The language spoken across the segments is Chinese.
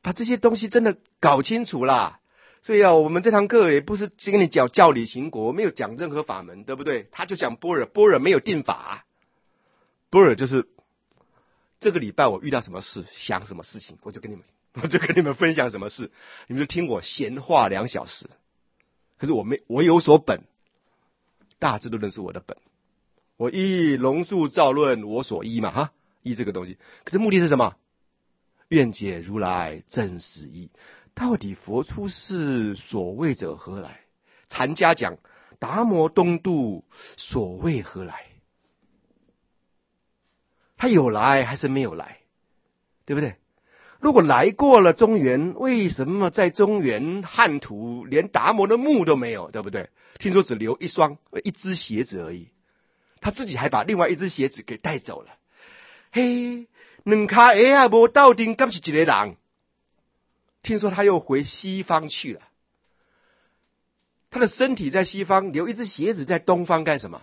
把这些东西真的搞清楚啦。所以我们这堂课也不是跟你讲教理行国，没有讲任何法门，对不对？他就讲般若，般若没有定法，般若就是这个礼拜我遇到什么事，想什么事情，我就跟你们分享什么事，你们就听我闲话2小时。可是我有所本，大致都认识我的本。我依龙树造论我所依嘛，哈，依这个东西。可是目的是什么？愿解如来真实义。到底佛出世所谓者何来？禅家讲达摩东渡所谓何来？他有来还是没有来？对不对？如果来过了中原，为什么在中原汉土连达摩的墓都没有？对不对？听说只留一只鞋子而已，他自己还把另外一只鞋子给带走了。嘿，两脚鞋啊无斗阵，敢是一个人？听说他又回西方去了，他的身体在西方，留一只鞋子在东方干什么？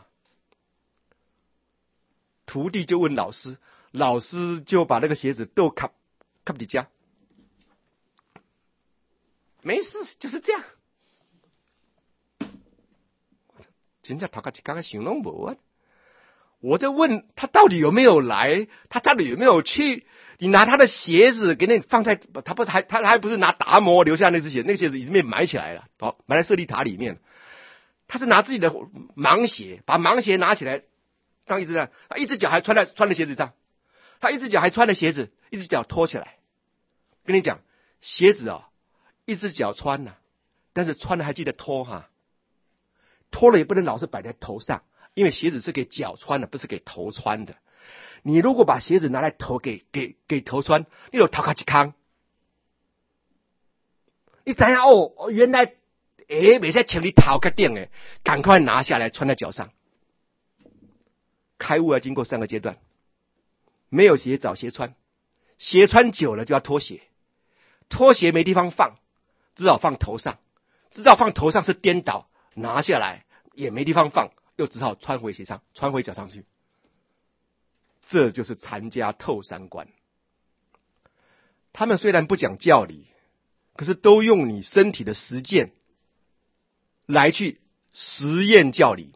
徒弟就问老师，老师就把那个鞋子都卡你家，没事，就是这样。真正头壳刚刚想拢无啊！我在问他到底有没有来，他到底有没有去？你拿他的鞋子给你放在，他还不是拿达摩留下那只鞋，那个鞋子已经被埋起来了，好，埋在舍利塔里面。他是拿自己的盲鞋，把盲鞋拿起来当一只脚，他一只脚还穿在鞋子上，他一只脚还穿了鞋子，一只脚脱起来。跟你讲，鞋子一只脚穿了，但是穿了还记得脱哈，脱了也不能老是摆在头上，因为鞋子是给脚穿的，不是给头穿的。你如果把鞋子拿来头给头穿，你有头壳一空。你知道原来没在请你头壳顶诶，赶快拿下来穿在脚上。开悟要经过3个阶段，没有鞋找鞋穿，鞋穿久了就要脱鞋，脱鞋没地方放，只好放头上，知道放头上是颠倒，拿下来也没地方放，又只好穿回鞋上，穿回脚上去。这就是禅家透三观。他们虽然不讲教理，可是都用你身体的实践来去实验教理。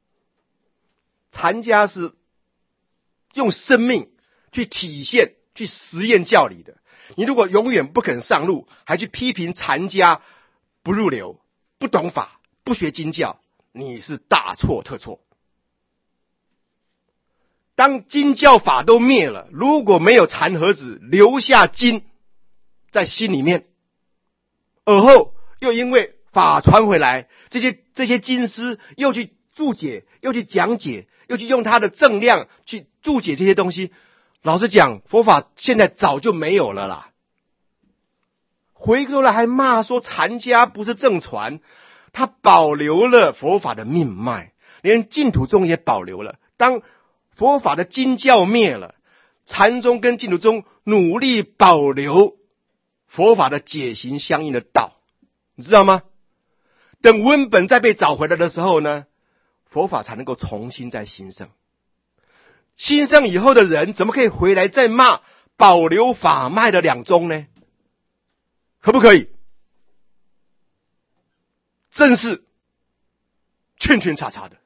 禅家是用生命去体现、去实验教理的。你如果永远不肯上路，还去批评禅家不入流、不懂法、不学经教，你是大错特错。当经教法都灭了，如果没有禅盒子留下经在心里面，而后又因为法传回来，这些经师又去注解，又去讲解，又去用他的正量去注解这些东西，老实讲，佛法现在早就没有了啦。回过来还骂说禅家不是正传，他保留了佛法的命脉，连净土宗也保留了。当佛法的经教灭了，禅宗跟净土宗努力保留佛法的解行相应的道，你知道吗？等文本再被找回来的时候呢，佛法才能够重新再兴盛。兴盛以后的人怎么可以回来再骂保留法脉的两宗呢？可不可以？真是圈圈叉叉的。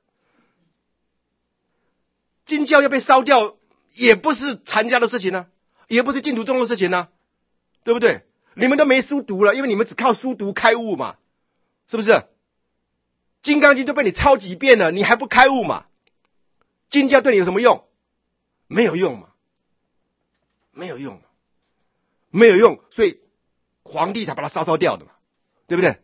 经教要被烧掉，也不是禅家的事情啊，也不是净土宗的事情啊，对不对？你们都没书读了，因为你们只靠书读开悟嘛，是不是？金刚经都被你抄几遍了，你还不开悟嘛？经教对你有什么用？没有用嘛，没有用嘛，没有用，所以皇帝才把它烧掉的嘛，对不对？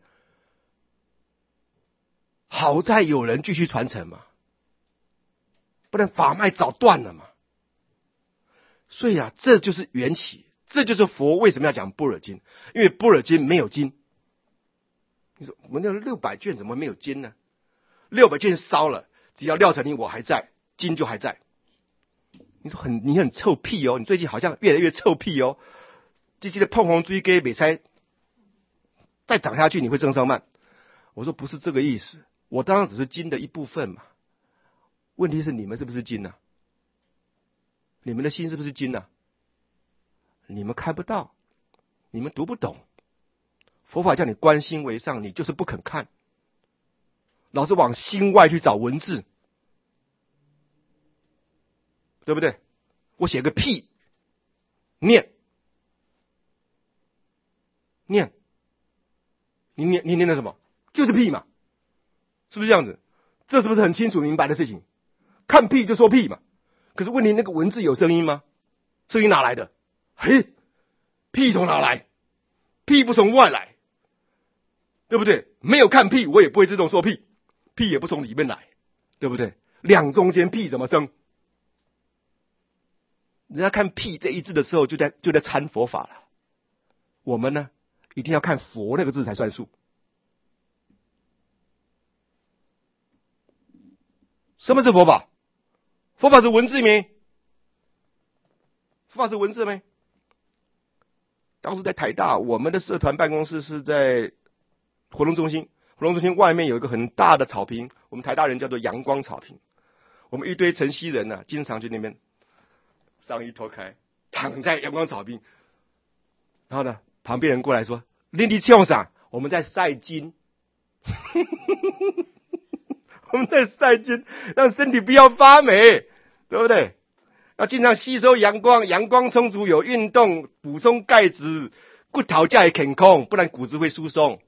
好在有人继续传承嘛，不然法脉早断了嘛。所以这就是缘起，这就是佛为什么要讲般若经，因为般若经没有经。你说我们那600卷怎么没有经呢？600卷烧了，只要廖成林我还在，经就还在。你说你很臭屁哦，你最近好像越来越臭屁哦。这些的碰红追给美塞再涨下去，你会增上慢。我说不是这个意思，我当然只是经的一部分嘛。问题是你们是不是经呢？你们的心是不是经呢？你们看不到， 你们读不懂。佛法叫你观心为上，你就是不肯看，老是往心外去找文字，对不对？我写个屁，念，你念的什么？就是屁嘛，是不是这样子？这是不是很清楚明白的事情？看屁就说屁嘛。可是问题，那个文字有声音吗？声音哪来的？嘿，屁从哪来？屁不从外来，对不对？没有看屁，我也不会自动说屁，屁也不从里面来，对不对？两中间屁怎么生？人家看屁这一字的时候，就在参佛法了。我们呢，一定要看佛那个字才算数。什么是佛法？佛法是文字没？佛法是文字没？当初在台大，我们的社团办公室是在活动中心，活动中心外面有一个很大的草坪，我们台大人叫做阳光草坪。我们一堆晨曦人呢，经常去那边上衣脱开，躺在阳光草坪。然后呢，旁边人过来说：“你在啥？”我们在晒金。我们在晒金，让身体不要发霉，对不对？要经常吸收阳光，阳光充足，有运动，补充钙质，骨头才会健康，不然骨质会疏松。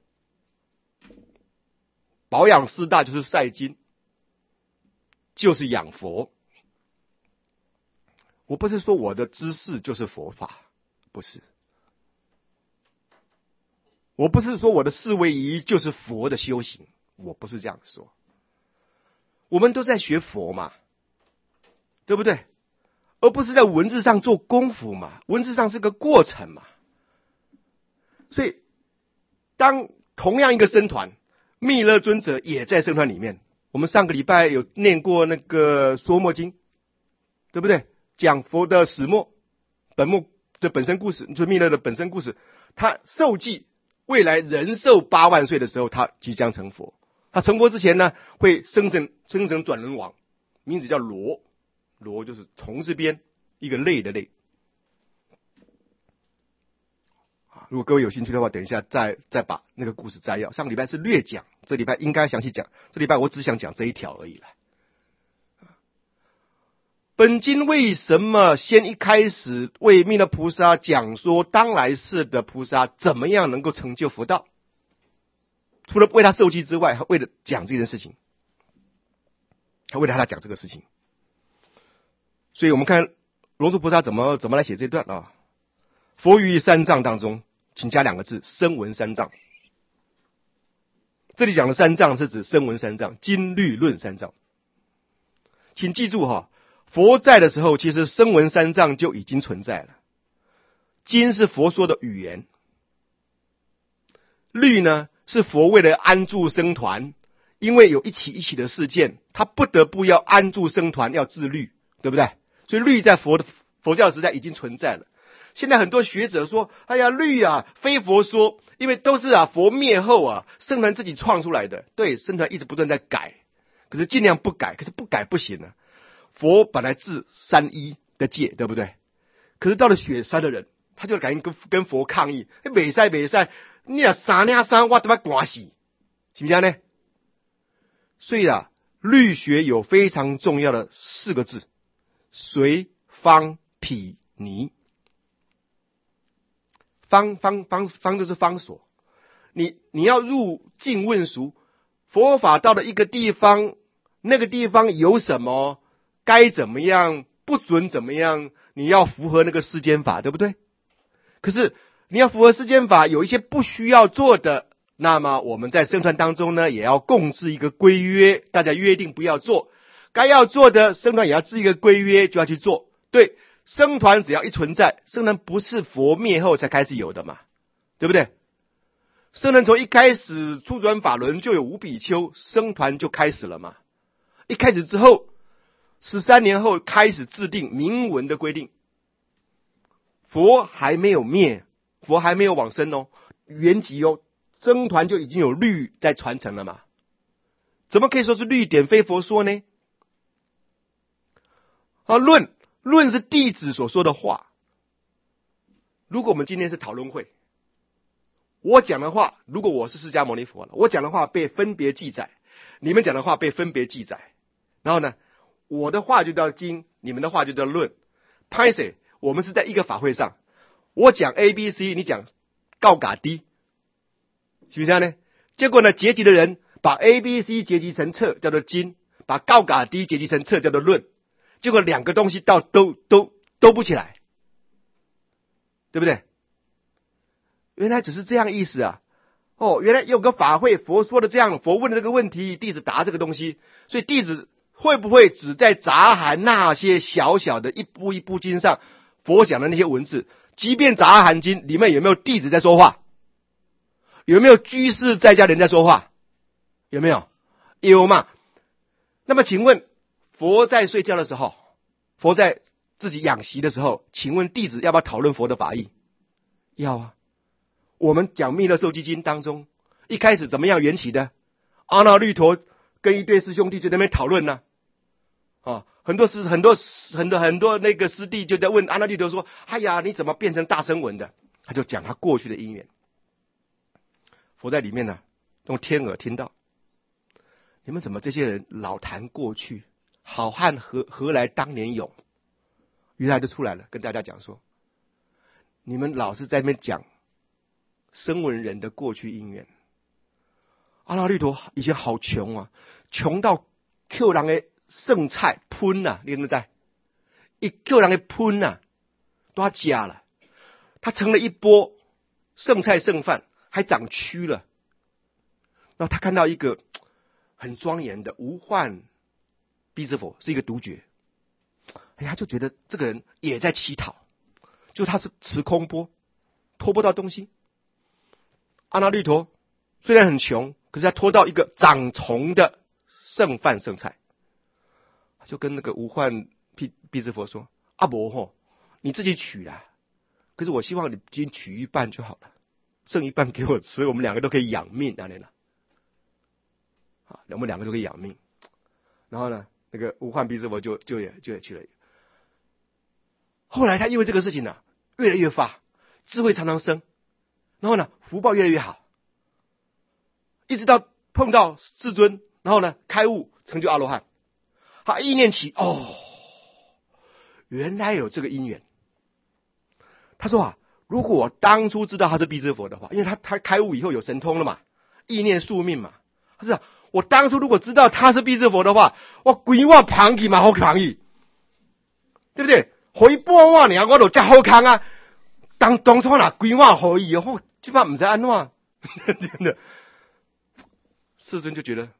保养四大就是晒金，就是养佛。我不是说我的知识就是佛法，不是。我不是说我的四位仪就是佛的修行，我不是这样说。我们都在学佛嘛，对不对？而不是在文字上做功夫嘛，文字上是个过程嘛。所以，当同样一个僧团，密勒尊者也在僧团里面。我们上个礼拜有念过那个说末经，对不对？讲佛的始末、本末的本身故事，就密勒的本身故事。他受记未来人寿8万岁的时候，他即将成佛。他成佛之前呢，会生成转轮王，名字叫罗，罗就是虫字边一个类的类。如果各位有兴趣的话，等一下再把那个故事摘要。上个礼拜是略讲，这礼拜应该详细讲。这礼拜我只想讲这一条而已了。本经为什么先一开始为弥勒菩萨讲说当来世的菩萨怎么样能够成就佛道？除了为他受记之外，还为了讲这件事情，还为了他讲这个事情。所以我们看龙树菩萨怎么来写这段啊？佛于三藏当中，请加2个字：声闻三藏。这里讲的三藏是指声闻三藏、经律论三藏。请记住哈，佛在的时候，其实声闻三藏就已经存在了。经是佛说的语言，律呢是佛为了安住僧团，因为有一起的事件，他不得不要安住僧团，要自律，对不对？所以律在佛教时代已经存在了。现在很多学者说：“哎呀，律啊，非佛说，因为都是佛灭后僧团自己创出来的。”对，僧团一直不断在改，可是尽量不改，可是不改不行啊。佛本来治三一的戒，对不对？可是到了雪山的人，他就赶紧跟佛抗议：“没使，你啊三领三，我他妈赶死，是不是呢？”所以律学有非常重要的4个字：随、方、毗、尼。方就是方所，你要入境问俗，佛法到了一个地方，那个地方有什么，该怎么样，不准怎么样，你要符合那个世间法，对不对？可是你要符合世间法，有一些不需要做的，那么我们在僧团当中呢，也要共制一个规约，大家约定不要做，该要做的僧团也要制一个规约，就要去做。对，僧团只要一存在，僧团不是佛灭后才开始有的嘛，对不对？僧团从一开始初转法轮就有5比丘，僧团就开始了嘛。一开始之后，13年后开始制定明文的规定。佛还没有灭，佛还没有往生哦，原籍哦，僧团就已经有律在传承了嘛。怎么可以说是律典非佛说呢？论是弟子所说的话。如果我们今天是讨论会， 我讲的话，如果我是释迦牟尼佛了，我讲的话被分别记载，你们讲的话被分别记载，然后呢，我的话就叫经，你们的话就叫论。拍谁？我们是在一个法会上，我讲 A、B、C， 你讲告嘎 D， 是不是这样呢？结果呢，结集的人把 A、B、C 结集成册，叫做经，把告嘎 D 结集成册，叫做论。结果两个东西都不起来，对不对？原来只是这样意思啊！哦，原来有个法会，佛说的这样，佛问的这个问题，弟子答这个东西，所以弟子会不会只在杂含那些小小的一部一部经上，佛讲的那些文字，即便杂含经里面有没有弟子在说话？有没有居士在家人在说话？有没有？有嘛？那么请问，佛在睡觉的时候，佛在自己养息的时候，请问弟子要不要讨论佛的法义？要啊。我们讲密勒受记经当中，一开始怎么样缘起的？阿那律陀跟一对师兄弟就在那边讨论呢。很多那个师弟就在问阿那律陀说：“哎呀，你怎么变成大声闻的？”他就讲他过去的因缘。佛在里面呢，用天耳听到，你们怎么这些人老谈过去？好汉何来当年勇？原来就出来了，跟大家讲说，你们老是在那边讲声闻人的过去因缘。阿那律陀以前好穷啊，穷到 Q 人的剩菜喷啊，你知不知？一 Q 人的喷啊，都要加了，他盛了一波剩菜剩饭，还长蛆了。然后他看到一个很庄严的无患逼之佛，是一个独觉。哎呀，就觉得这个人也在乞讨，就他是持空钵，拖不到东西。阿那律陀虽然很穷，可是他拖到一个长虫的剩饭剩菜，就跟那个无患逼之佛说：“阿伯吼，你自己取啦，可是我希望你今天取一半就好了，剩一半给我吃，我们两个都可以养命啊！我们两个都可以养命。”然后呢，那个无患逼之佛就也去了。后来他因为这个事情呢，越来越发智慧常常生，然后呢福报越来越好，一直到碰到世尊，然后呢开悟成就阿罗汉。他意念起，原来有这个因缘。他说啊，如果我当初知道他是逼之佛的话，因为他开悟以后有神通了嘛，意念宿命嘛，他说我当初如果知道他是逼之佛的话，我规划旁去嘛好旁去，对不对？回半晚呢，我都真好康啊！当初哪规划可以哦，基本上不知安怎，真的。世尊就觉得，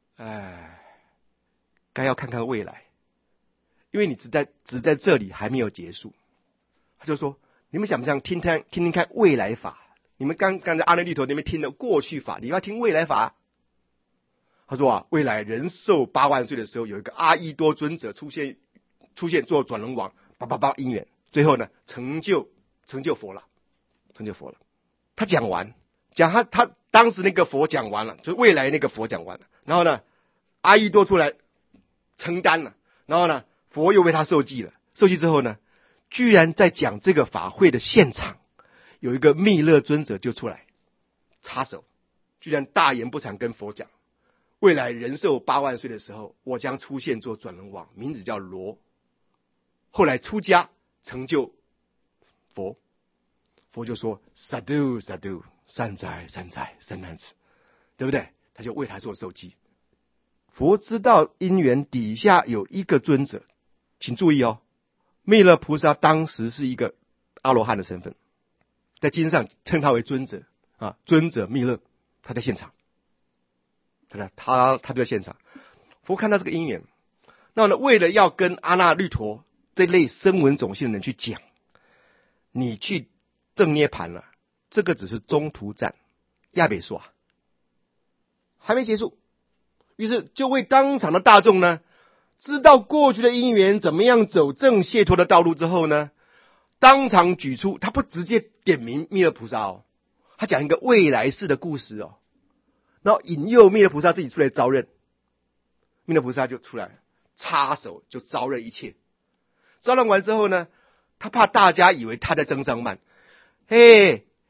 该要看看未来，因为你只在这里还没有结束。他就说：你们想不想听听看未来法？你们刚在阿那律陀那边听的过去法，你要听未来法。他说啊，未来人寿8万岁的时候，有一个阿逸多尊者出现做转轮王。因缘，最后呢，成就佛了，成就佛了。他讲完，他当时那个佛讲完了，就未来那个佛讲完了，然后呢，阿逸多出来承担了，然后呢，佛又为他受记了。受记之后呢，居然在讲这个法会的现场，有一个密勒尊者就出来插手，居然大言不惭跟佛讲，未来人寿8万岁的时候，我将出现做转轮王，名字叫罗。后来出家成就佛，佛就说萨度，善哉善男子，对不对？他就为他做受记。佛知道因缘底下有一个尊者，请注意哦，弥勒菩萨当时是一个阿罗汉的身份，在经上称他为尊者啊，尊者弥勒，他在现场，他就在现场。佛看到这个因缘，那呢，为了要跟阿那律陀这类声闻种姓的人去讲，你去正涅盘了，这个只是中途站，亚北说还没结束。于是就为当场的大众呢，知道过去的因缘怎么样走正解脱的道路之后呢，当场举出，他不直接点名弥勒菩萨哦，他讲一个未来世的故事哦，然后引诱弥勒菩萨自己出来招认，弥勒菩萨就出来插手就招认一切。招认完之后呢，他怕大家以为他在增上慢，嘿，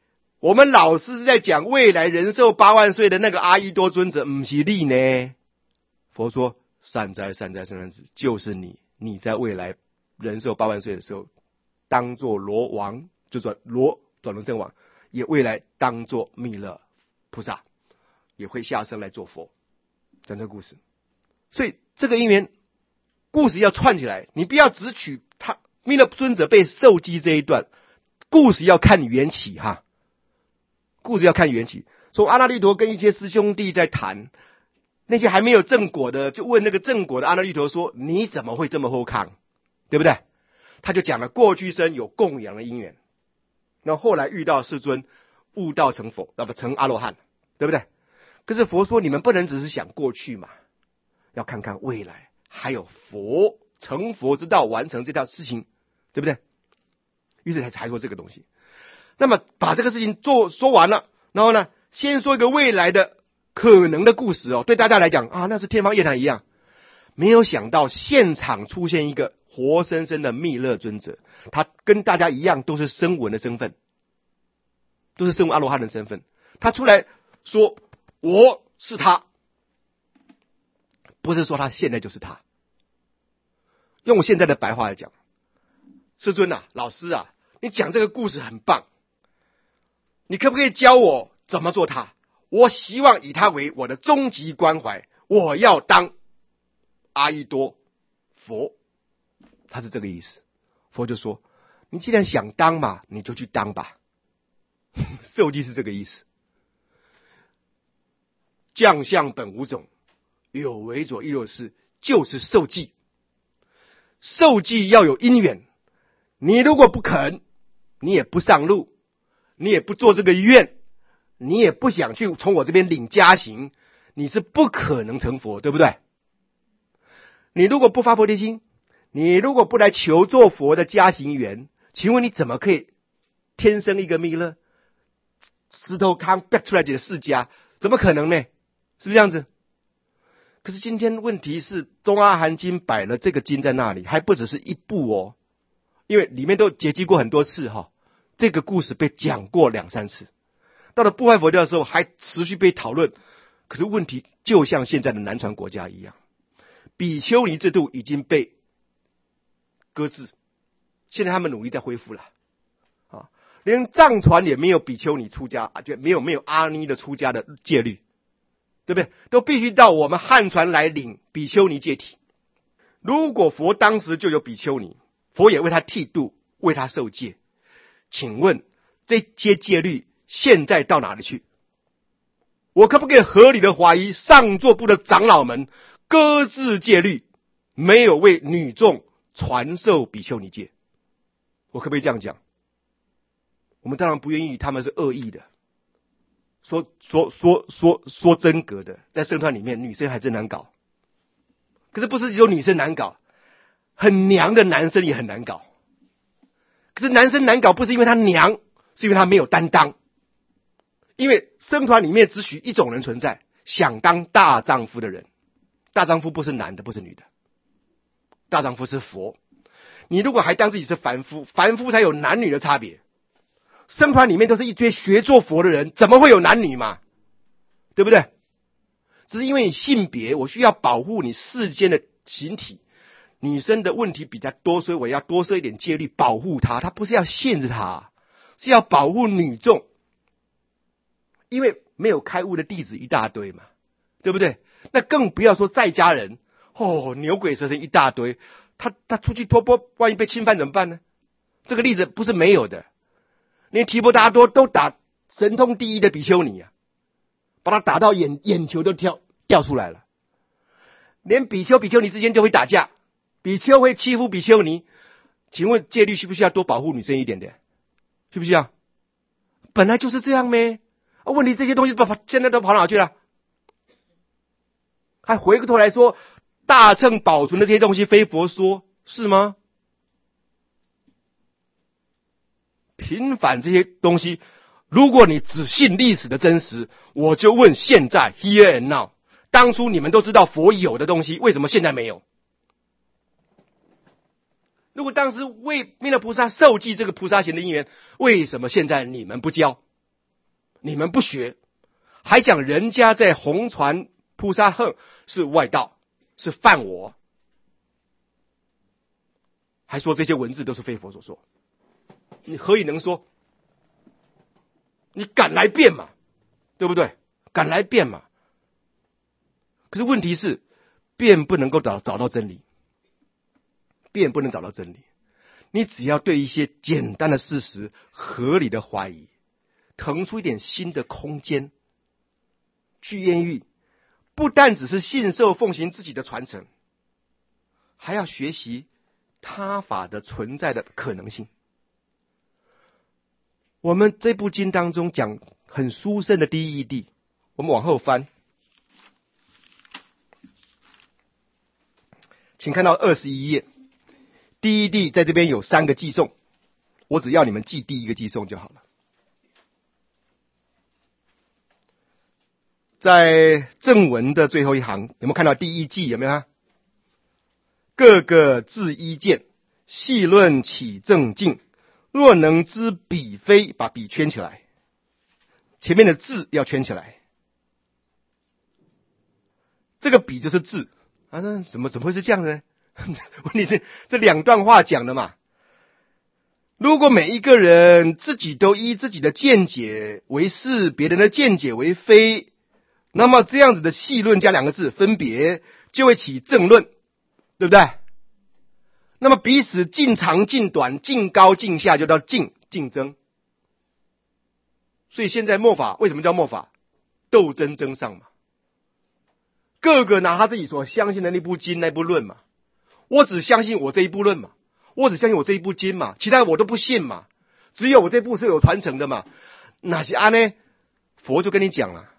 我们老师是在讲未来人寿8万岁的那个阿逸多尊者，不是你呢。佛说善哉善哉善哉子，就是你在未来人寿8万岁的时候，当作罗王，就转罗真王，也未来当作弥勒菩萨，也会下生来做佛。讲这个故事，所以这个因缘故事要串起来，你不要只取他弥勒尊者被受记这一段，故事要看缘起哈。故事要看缘起，从阿那律陀跟一些师兄弟在谈，那些还没有正果的，就问那个正果的阿那律陀说：“你怎么会这么厚康？对不对？”他就讲了过去生有供养的因缘，那后来遇到世尊，悟道成佛，那么成阿罗汉，对不对？可是佛说你们不能只是想过去嘛，要看看未来，还有佛成佛之道，完成这条事情，对不对？于是才说这个东西。那么把这个事情说完了，然后呢，先说一个未来的可能的故事哦，对大家来讲啊，那是天方夜谭一样。没有想到现场出现一个活生生的弥勒尊者，他跟大家一样都是声闻的身份，都是声闻阿罗汉的身份。他出来说我是他，不是说他现在就是他。用我现在的白话来讲，世尊啊，老师啊，你讲这个故事很棒，你可不可以教我怎么做他？我希望以他为我的终极关怀，我要当阿逸多佛。他是这个意思。佛就说你既然想当嘛，你就去当吧。受记是这个意思。将相本无种，有为左亦若是，就是受记。受记要有因缘，你如果不肯，你也不上路，你也不做这个愿，你也不想去从我这边领加行，你是不可能成佛，对不对？你如果不发菩提心，你如果不来求做佛的加行缘，请问你怎么可以天生一个弥勒？石头康逼出来的释迦，怎么可能呢？是不是这样子？可是今天问题是，中阿含经摆了这个经在那里，还不只是一部哦，因为里面都结集过很多次哈，这个故事被讲过2、3次，到了部派佛教的时候还持续被讨论。可是问题就像现在的南传国家一样，比丘尼制度已经被搁置，现在他们努力在恢复了啊，连藏传也没有比丘尼出家，就没有阿尼的出家的戒律，对不对？都必须到我们汉传来领比丘尼戒体。如果佛当时就有比丘尼，佛也为他剃度，为他受戒，请问这些戒律现在到哪里去？我可不可以合理的怀疑上座部的长老们搁置戒律，没有为女众传授比丘尼戒？我可不可以这样讲？我们当然不愿意他们是恶意的，说真格的，在僧团里面女生还真难搞。可是不是只有女生难搞，很娘的男生也很难搞。可是男生难搞不是因为他娘，是因为他没有担当。因为僧团里面只许一种人存在，想当大丈夫的人。大丈夫不是男的，不是女的，大丈夫是佛。你如果还当自己是凡夫，凡夫才有男女的差别。僧团里面都是一堆学做佛的人，怎么会有男女嘛？对不对？只是因为你性别，我需要保护你世间的形体，女生的问题比较多，所以我要多设一点戒律保护她。她不是要限制她，是要保护女众。因为没有开悟的弟子一大堆嘛，对不对？那更不要说在家人哦，牛鬼蛇神一大堆，他出去托钵，万一被侵犯怎么办呢？这个例子不是没有的，连提婆达多都打神通第一的比丘尼啊，把他打到眼球都掉出来了。连比丘尼之间就会打架，比丘会欺负比丘尼，请问戒律需不需要多保护女生一点点？需不需要？本来就是这样咩？问题这些东西现在都跑哪去了？还回过头来说大乘保存的这些东西非佛说，是吗？平反这些东西，如果你只信历史的真实，我就问现在 here and now， 当初你们都知道佛有的东西，为什么现在没有？如果当时为弥勒菩萨受记这个菩萨行的因缘，为什么现在你们不教？ 你们不学，还讲人家在红传菩萨恨是外道，是犯我，还说这些文字都是非佛所说，你何以能说？你敢来辩嘛，对不对？敢来辩嘛。可是问题是，辩不能够找到真理，辩不能找到真理。你只要对一些简单的事实合理的怀疑，腾出一点新的空间，去愿意不但只是信受奉行自己的传承，还要学习他法的存在的可能性。我们这部经当中讲很殊胜的第一义谛，我们往后翻，请看到21页。第一谛在这边有3个寄颂，我只要你们记第一个寄颂就好了。在正文的最后一行，有没有看到第一偈？有没有啊？各个自依见，细论起正境。若能知彼非，把彼圈起来，前面的字要圈起来。这个彼就是字啊，那怎么会是这样呢？问题是这2段话讲的嘛。如果每一个人自己都依自己的见解为是，别人的见解为非，那么这样子的细论加2个字分别，就会起正论，对不对？那么彼此近长近短，近高近下，就叫竞争。所以现在末法为什么叫末法？斗争争上嘛。各个拿他自己所相信的那部经那部论嘛。我只相信我这一部论嘛，我只相信我这一部经嘛，其他我都不信嘛，只有我这部是有传承的嘛。哪些呢？佛就跟你讲了，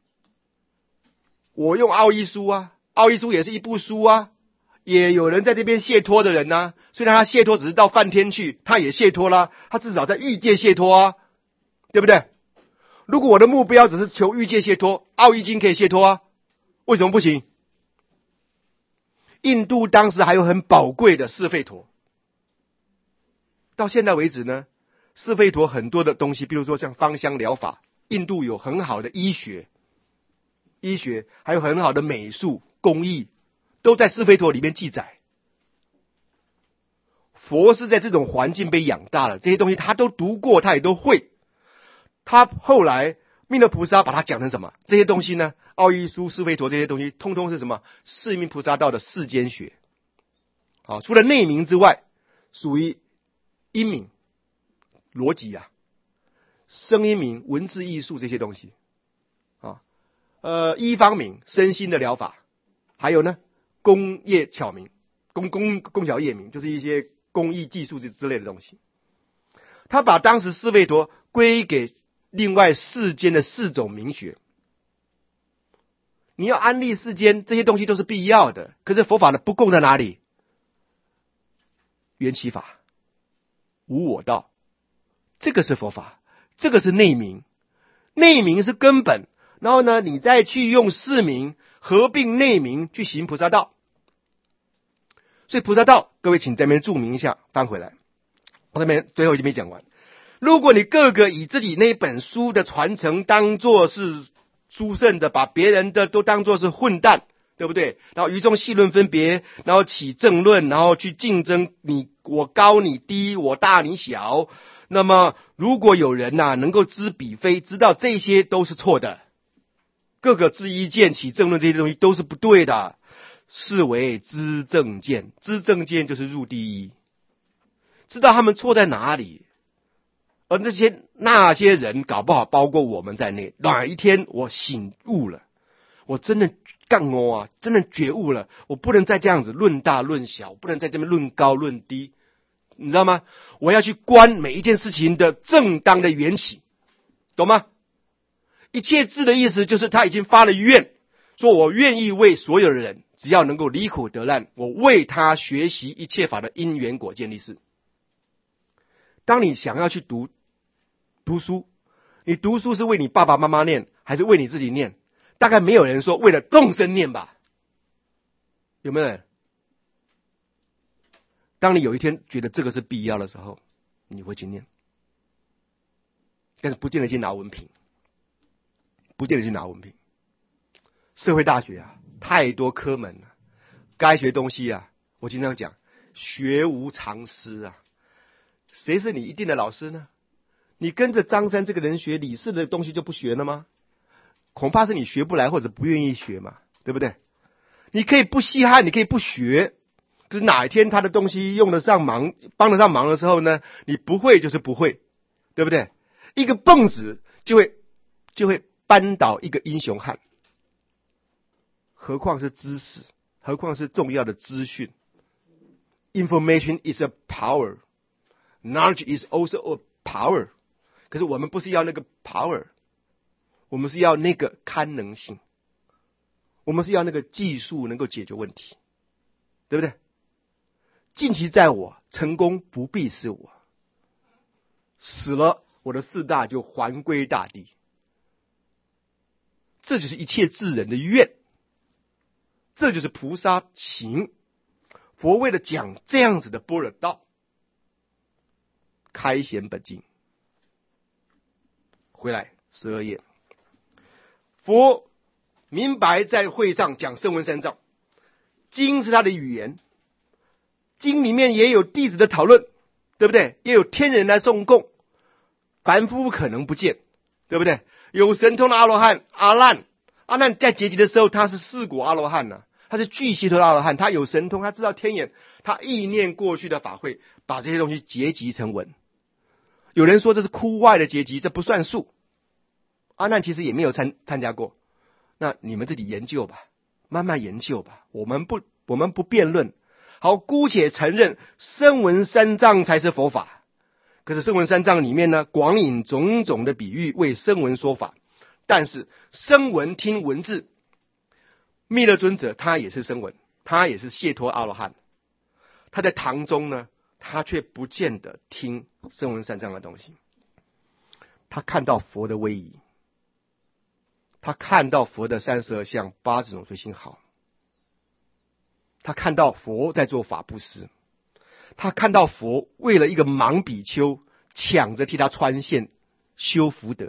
我用奥义书啊，奥义书也是一部书啊，也有人在这边解脱的人啊，虽然他解脱只是到梵天去，他也解脱了，他至少在欲界解脱啊，对不对？如果我的目标只是求欲界解脱，奥义经可以解脱啊，为什么不行？印度当时还有很宝贵的释吠陀，到现在为止呢，释吠陀很多的东西，比如说像芳香疗法，印度有很好的医学还有很好的美术工艺，都在释吠陀里面记载。佛是在这种环境被养大了，这些东西他都读过，他也都会。他后来弥勒菩萨把它讲成什么？这些东西呢，奥义书、释吠陀这些东西，通通是什么？四命菩萨道的世间学。好，除了内明之外，属于音明、逻辑啊、声音明、文字艺术这些东西。医方明，身心的疗法，还有呢，工业巧明、工巧业明，就是一些工艺技术之类的东西。他把当时释吠陀归给另外世间的4种明学。你要安立世间，这些东西都是必要的。可是佛法的不共在哪里？缘起法、无我道，这个是佛法，这个是内明。内明是根本，然后呢，你再去用四明合并内明去行菩萨道。所以菩萨道，各位请在那边注明一下，翻回来。我这边最后已经没讲完。如果你各个以自己那本书的传承当作是殊胜的，把别人的都当作是混蛋，对不对？然后于中细论分别，然后起正论，然后去竞争，我高你低，我大你小。那么如果有人能够知彼非，知道这些都是错的，各个知一见起正论这些东西都是不对的，是为知正见。知正见就是入第一，知道他们错在哪里。而那些人搞不好包括我们在内，哪一天我醒悟了，我真的真的觉悟了，我不能再这样子论大论小，不能在这边论高论低，你知道吗？我要去观每一件事情的正当的缘起，懂吗？一切智的意思就是他已经发了愿，说我愿意为所有的人，只要能够离苦得难，我为他学习一切法的因缘果见立事。当你想要去读书，你读书是为你爸爸妈妈念，还是为你自己念？大概没有人说为了众生念吧？有没有人？当你有一天觉得这个是必要的时候，你会去念，但是不见得去拿文凭。 不见得去拿文凭。社会大学啊，太多科门了，该学东西啊，我经常讲，学无常师啊。谁是你一定的老师呢？你跟着张三这个人学李四的东西就不学了吗？恐怕是你学不来或者不愿意学嘛，对不对？你可以不稀罕，你可以不学，可是哪一天他的东西用得上忙，帮得上忙的时候呢，你不会就是不会，对不对？一个蹦子就会扳倒一个英雄汉，何况是知识，何况是重要的资讯。Information is a power, knowledge is also a power。可是我们不是要那个 power， 我们是要那个堪能性，我们是要那个技术能够解决问题，对不对？尽其在我，成功不必是我。死了，我的四大就还归大地。这就是一切智人的愿，这就是菩萨行。佛为了讲这样子的般若道，开显本经。回来12页，佛明白在会上讲声闻三藏，经是他的语言，经里面也有弟子的讨论，对不对？也有天人来诵供，凡夫可能不见，对不对？有神通的阿罗汉阿难在结集的时候，他是四果阿罗汉呢，他是巨细头的阿罗汉，他有神通，他知道天眼，他意念过去的法会，把这些东西结集成文。有人说这是窟外的结集，这不算数。阿难其实也没有参加过，那你们自己研究吧，慢慢研究吧，我们不辩论。好，姑且承认声闻三藏才是佛法，可是声闻三藏里面呢，广引种种的比喻为声闻说法，但是声闻听文字，弥勒尊者他也是声闻，他也是解脱阿罗汉，他在堂中呢，他却不见得听声闻三藏的东西。他看到佛的威仪，他看到佛的32相80种随行好，他看到佛在做法布施，他看到佛为了一个盲比丘抢着替他穿线修福德，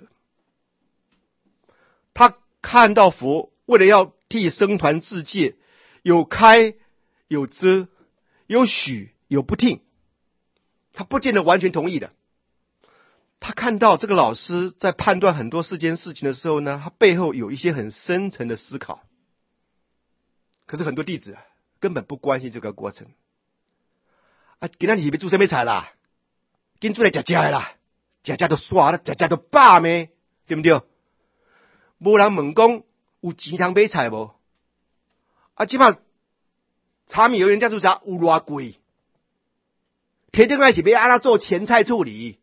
他看到佛为了要替僧团自戒，有开有遮，有许有不听，他不见得完全同意的。他看到这个老师在判断很多世间事情的时候呢，他背后有一些很深层的思考。可是很多弟子根本不关心这个过程。今天是要煮什么菜啦？紧煮来吃的啦，吃都煞了，吃都饱咩？对不对？无人问讲有钱通买菜无？即摆柴米油盐酱醋茶有偌贵？铁定来是要按怎做前菜处理？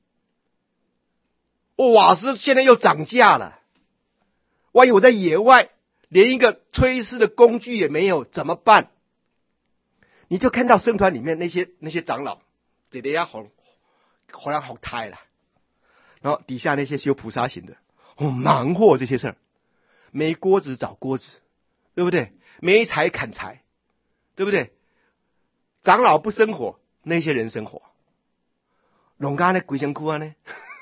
瓦斯现在又涨价了，万一我在野外连一个炊事的工具也没有怎么办？你就看到僧团里面那些长老这里要好像好胎了，然后底下那些修菩萨行的忙活这些事儿，没锅子找锅子，对不对？没柴砍柴，对不对？长老不生火，那些人生火，弄干呢鬼身哭啊呢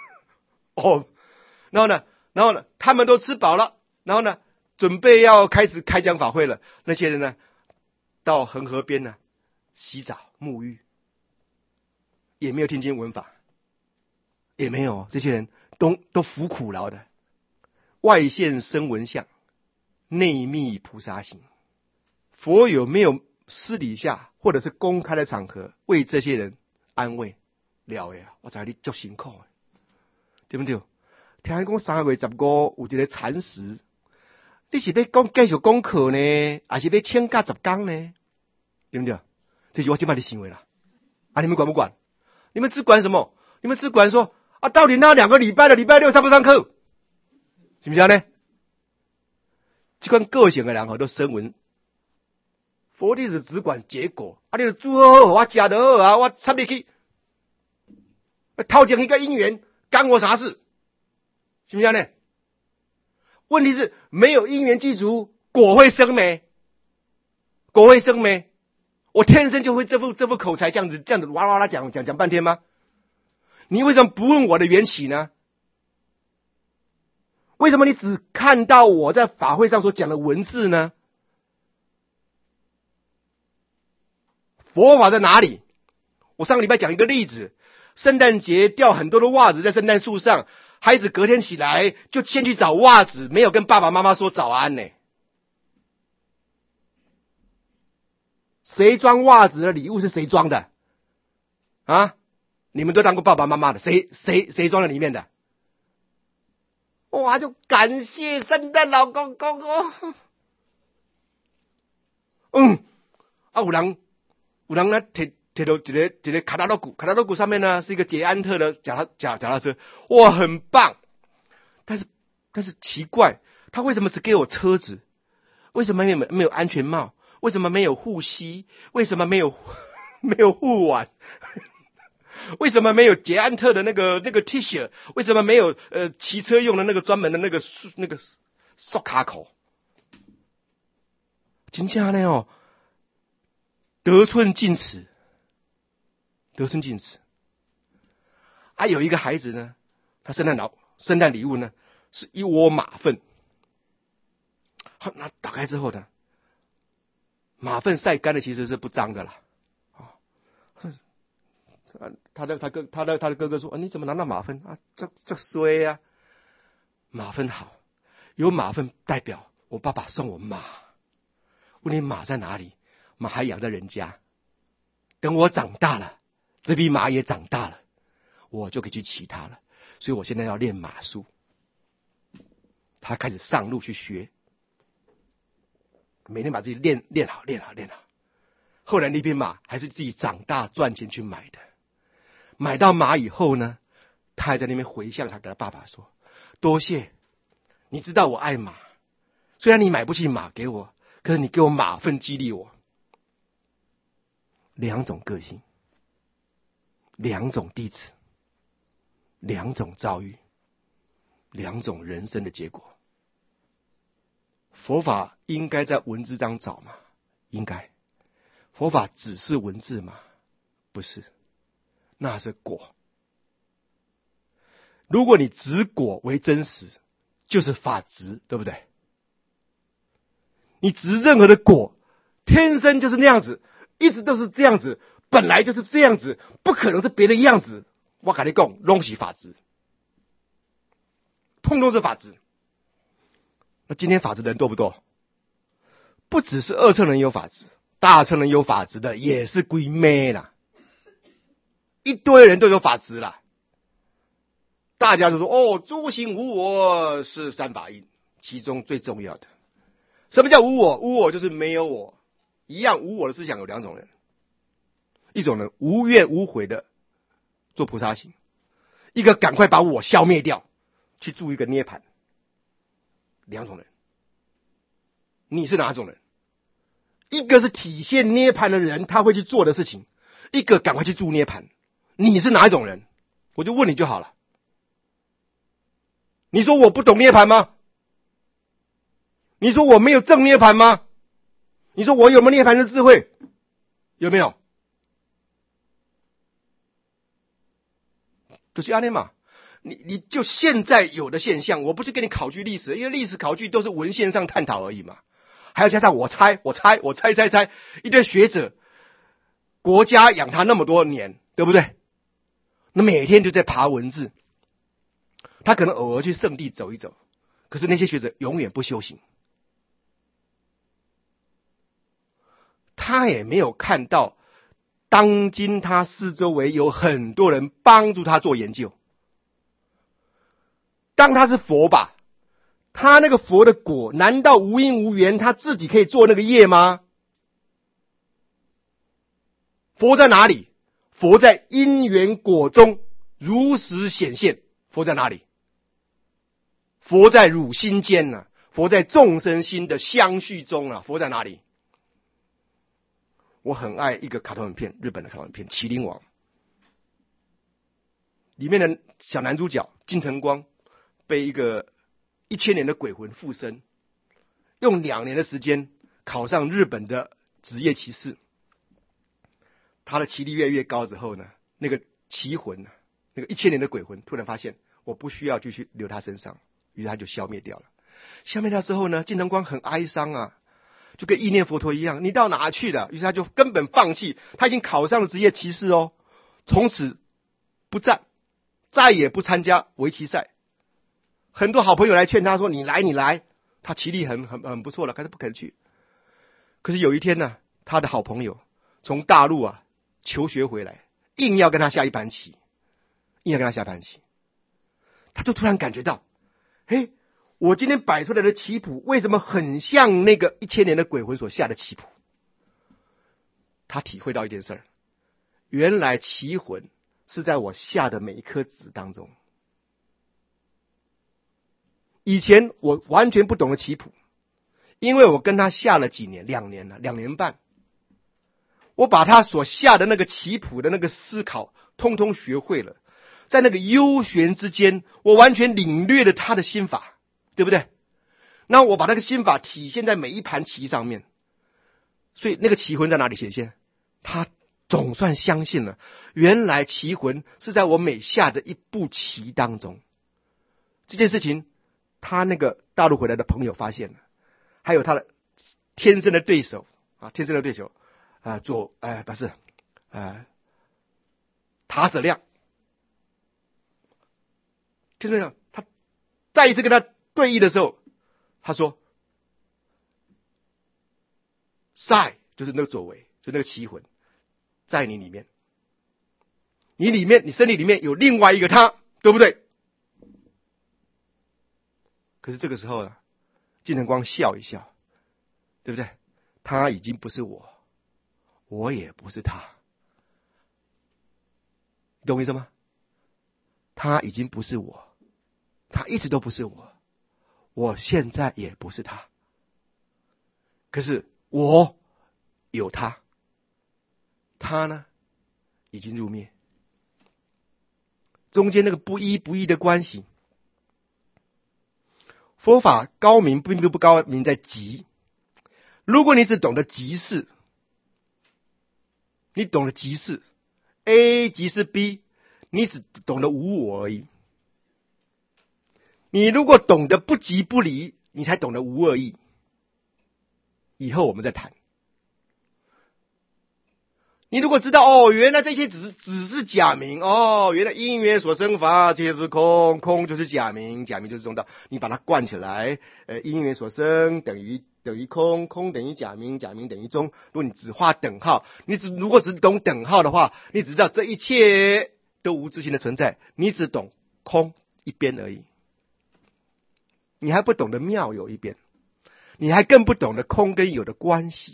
然后呢，他们都吃饱了，然后呢，准备要开始开讲法会了。那些人呢，到恒河边呢洗澡沐浴，也没有听经闻法，也没有，这些人都服苦劳的，外现声闻相，内密菩萨行。佛有没有私底下或者是公开的场合为这些人安慰了呀？我知道你足辛苦的，对不对？听讲3月15有一个禅师，你是要继续讲课呢，还是要请假10天呢？对不对？这是我今晚的行为了。你们管不管？你们只管什么？你们只管说到底那2个礼拜的礼拜六上不上课？是不是呢？这款个性的人都声闻，佛弟子只管结果。你就煮好，我吃得好啊，我插进去，套进一个因缘，干我啥事？是不是呢？问题是没有因缘具足，果会生没？果会生没？我天生就会这副口才这样子哇哇啦讲半天吗？你为什么不问我的缘起呢？为为什么你只看到我在法会上所讲的文字呢？佛法在哪里？我上个礼拜讲一个例子，圣诞节掉很多的袜子在圣诞树上，孩子隔天起来就先去找袜子，没有跟爸爸妈妈说早安呢。谁装袜子的礼物是谁装的？啊？你们都当过爸爸妈妈的，谁装在里面的？哇，就感谢圣诞老公公哦。有人呢贴到一个卡达洛谷上面呢是一个捷安特的脚踏车，哇，很棒。但是奇怪，他为什么只给我车子？为什么没有安全帽？为什么没有护膝？为什么没有护腕？为什么没有捷安特的那个 T 恤？为什么没有骑车用的那个专门的那个塑卡口？真正的哦，得寸进尺。啊，有一个孩子呢，他圣诞礼物呢是一窝马粪。那打开之后呢，马粪晒干的其实是不脏的啦。他的哥哥说：“你怎么拿到马粪啊？这衰啊！马粪好，有马粪代表我爸爸送我马。问你马在哪里？马还养在人家。等我长大了，这匹马也长大了，我就可以去骑它了。所以我现在要练马术。”他开始上路去学，每天把自己练好。后来那匹马还是自己长大赚钱去买的。买到马以后呢，他还在那边回向他给他爸爸说：“多谢，你知道我爱马，虽然你买不起马给我，可是你给我马粪激励我。”两种个性，两种弟子，两种遭遇，两种人生的结果。佛法应该在文字上找吗？应该。佛法只是文字吗？不是。那是果。如果你执果为真实，就是法执，对不对？你执任何的果，天生就是那样子，一直都是这样子，本来就是这样子，不可能是别的样子。我跟你讲，拢是法执，通通是法执。那今天法执的人多不多？不只是二乘人有法执，大乘人有法执的也是归妹啦。一堆人都有法执啦，大家就说诸行无我是三法印，其中最重要的。什么叫无我？无我就是没有我。一样无我的思想有两种人，一种人无怨无悔的做菩萨行，一个赶快把我消灭掉，去住一个涅盘。两种人，你是哪种人？一个是体现涅盘的人，他会去做的事情；一个赶快去住涅盘。你是哪一种人？我就问你就好了。你说我不懂涅盘吗？你说我没有正涅盘吗？你说我有没有涅盘的智慧？有没有？就是这样嘛。你就现在有的现象，我不是跟你考据历史，因为历史考据都是文献上探讨而已嘛。还要加上我猜，一堆学者，国家养他那么多年，对不对？那每天就在爬文字，他可能偶尔去圣地走一走，可是那些学者永远不修行，他也没有看到当今他四周围有很多人帮助他做研究。当他是佛吧，他那个佛的果难道无因无缘他自己可以做那个业吗？佛在哪里？佛在因缘果中如实显现。佛在哪里？佛在汝心间啊，佛在众生心的相续中啊。佛在哪里？我很爱一个卡通影片，日本的卡通影片《麒麟王》，里面的小男主角金城光被一个1000年的鬼魂附身，用2年的时间考上日本的职业骑士。他的棋力越来越高之后呢，那个棋魂，那个1000年的鬼魂突然发现我不需要继续留他身上， 于是他就消灭掉了。消灭掉之后呢，晋城公很哀伤啊，就跟意念佛陀一样，你到哪去了？于是他就根本放弃，他已经考上了职业棋士哦，从此不战，再也不参加围棋赛。很多好朋友来劝他说：“你来，你来。”他棋力很不错了，可是不肯去。可是有一天呢，他的好朋友从大陆啊求学回来，硬要跟他下一盘棋，他就突然感觉到，嘿，我今天摆出来的棋谱为什么很像那个1000年的鬼魂所下的棋谱？他体会到一件事儿，原来棋魂是在我下的每一颗子当中。以前我完全不懂得棋谱，因为我跟他下了几年，2年半，我把他所下的那个棋谱的那个思考通通学会了，在那个幽玄之间，我完全领略了他的心法，对不对？那我把那个心法体现在每一盘棋上面，所以那个棋魂在哪里显现？他总算相信了，原来棋魂是在我每下的一步棋当中。这件事情他那个大陆回来的朋友发现了，还有他的天生的对手塔舍亮，天生亮，他再一次跟他对弈的时候，他说赛就是那个左为，就那个棋魂在你里面，你身体里面有另外一个他，对不对？可是这个时候呢，晋城公笑一笑，对不对？他已经不是我，我也不是他，你懂我意思吗？他已经不是我，他一直都不是我，我现在也不是他。可是我有他，他呢已经入灭。中间那个不一不异的关系，佛法高明并不高明在即。如果你只懂得即是，你懂得即是 A 即是 B， 你只懂得无我而已。你如果懂得不即不离，你才懂得无二义。以后我们再谈。你如果知道哦，原来这些只是假名哦，原来因缘所生法，这些都是空，空就是假名，假名就是中道。你把它贯起来，因缘所生等于空，空等于假名，假名等于中。如果你只画等号，如果只懂等号的话，你只知道这一切都无自性的存在，你只懂空一边而已，你还不懂得妙有一边，你还更不懂得空跟有的关系。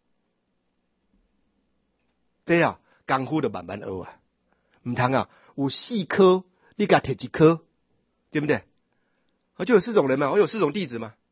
这样功夫就慢慢学啊，唔通啊，有4科，你给他摕1科，对不对？就有4种人嘛，我有4种弟子嘛，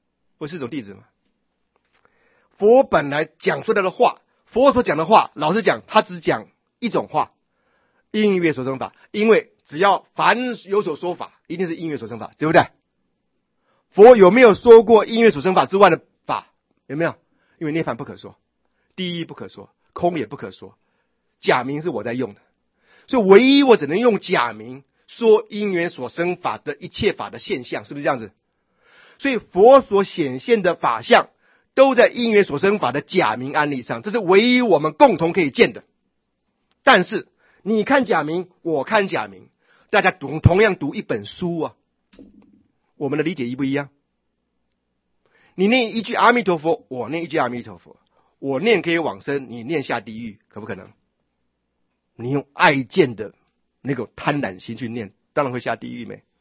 佛本来讲出来的话，佛所讲的话，老实讲，他只讲一种话，因缘所生法。因为只要凡有所说法，一定是因缘所生法，对不对？佛有没有说过因缘所生法之外的法？有没有？因为涅槃不可说，第一不可说，空也不可说。假名是我在用的，所以唯一我只能用假名说因缘所生法的一切法的现象，是不是这样子？所以佛所显现的法相都在因缘所生法的假名案例上，这是唯一我们共同可以见的。但是你看假名，我看假名，大家同样读一本书啊，我们的理解一不一样？你念一句阿弥陀佛，我念一句阿弥陀佛，我念可以往生，你念下地狱，可不可能？你用爱见的那个贪婪心去念，当然会下地狱没？